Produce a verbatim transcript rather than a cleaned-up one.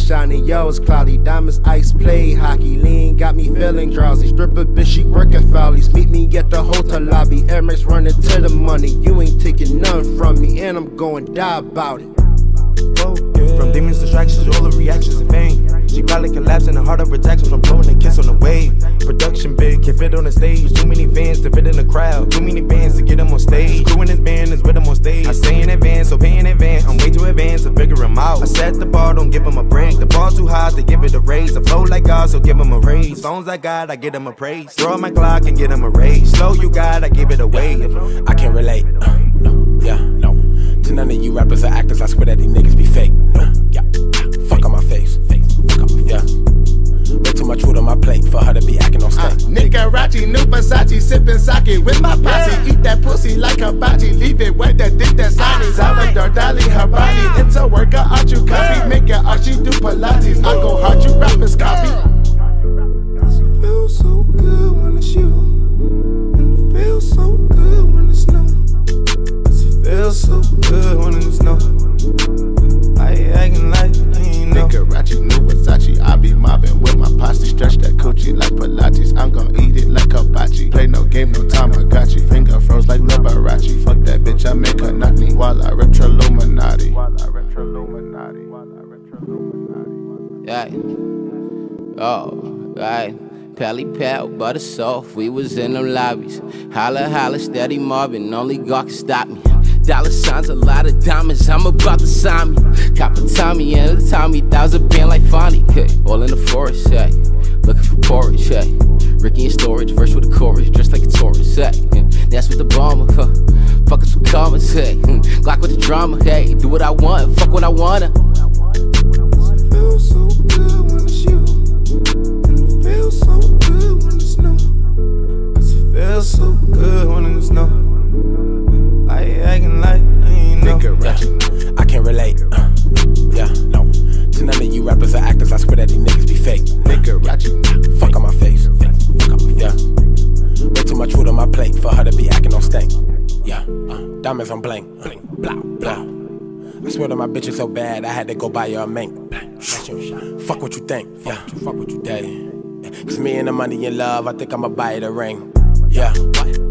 shiny, yo, it's cloudy. Diamonds, ice, play hockey. Lean got me feeling drowsy. Stripper bitch, she working Fowlies. Meet me at the hotel lobby. Air Max running to the money. You ain't taking none from me, and I'm going die about it. From demons, distractions, all the reactions and fame. She probably collapsed in the heart of rejection from blowing a kiss on the wave. Production big, can't fit on the stage. Too many fans to fit in the crowd. Too many fans to get them on stage. Screwing his band is with him on stage. I say in advance, so pay in advance. I'm way too advanced to figure him out. I set the bar, don't give him a break. The bar too high to give it a raise. I flow like God, so give him a raise. Songs I got, I get him a praise. Throw out my clock and get him a raise. Slow you got, I give it away. I can't relate. Uh, no, yeah, no. To none of you rappers or actors, I swear that these niggas be fake. No, yeah. Fuck on my face, face, fuck on my face. Yeah. Way too much food on my plate for her to be acting on stage. Uh, Nicarachi, new Versace, sipping sake with my posse. Yeah. Eat that pussy like hibachi, leave it wet, that dick that's honey. Salvador Dali, her body, it's a worker, art you copy. Make it art, she do Pilates. I go hard, you rappers copy. It feels so good when it's you, and it feels so good when it's new. It feels so good when it's no. I ain't acting like I ain't know. Nicarachi, new Versace, I be mobbing with my posse. Stretch that coochie like Pilates, I'm gon' eat it like hibachi. Play no game, no time, I got you. Finger froze like Liberace. Fuck that bitch, I make her knock me while I rip Triluminati. While I rip Triluminati. While I rip Triluminati. Yeah. Oh, right. Pally pal, butter soft, we was in them lobbies. Holla, holla, steady mobbing, only God can stop me. Dollar signs, a lot of diamonds, I'm about to sign me. Cop a Tommy and a Tommy, that was a band like Fonnie. Hey, all in the forest, hey, looking for porridge, hey. Ricky in storage, verse with a chorus, dressed like a tourist, hey. That's with the bomber, huh? Fuck us with commas, hey. Glock with the drama, hey. Do what I want, fuck what I wanna. It feels so good when it's you, and it feels so good when it's new. Cause it feels so good when it's no. I ain't acting like I ain't know. Yeah. I can't relate. Uh, yeah, no. To none of you rappers or actors, I swear that these niggas be fake. Nicarachi, fuck on my face. Fuck on my face. Yeah. Way too much food on my plate for her to be acting on stank. Yeah, uh, diamonds on blank. Bling, blah, blah. I swear that my bitch is so bad, I had to go buy her a mink. Fuck what you think. Yeah, fuck what you think. Cause me and the money and love, I think I'ma buy it a ring. Yeah.